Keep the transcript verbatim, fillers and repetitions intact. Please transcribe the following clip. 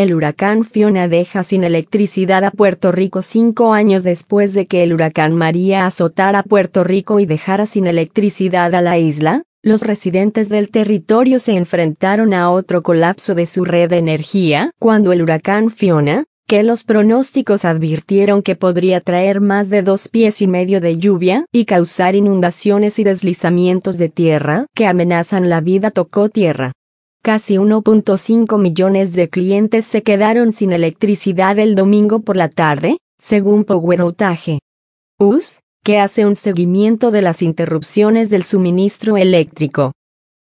El huracán Fiona deja sin electricidad a Puerto Rico cinco años después de que el huracán María azotara Puerto Rico y dejara sin electricidad a la isla. Los residentes del territorio se enfrentaron a otro colapso de su red de energía cuando el huracán Fiona, que los pronósticos advirtieron que podría traer más de dos pies y medio de lluvia y causar inundaciones y deslizamientos de tierra que amenazan la vida, tocó tierra. Casi uno punto cinco millones de clientes se quedaron sin electricidad el domingo por la tarde, según Power Outage U S, que hace un seguimiento de las interrupciones del suministro eléctrico.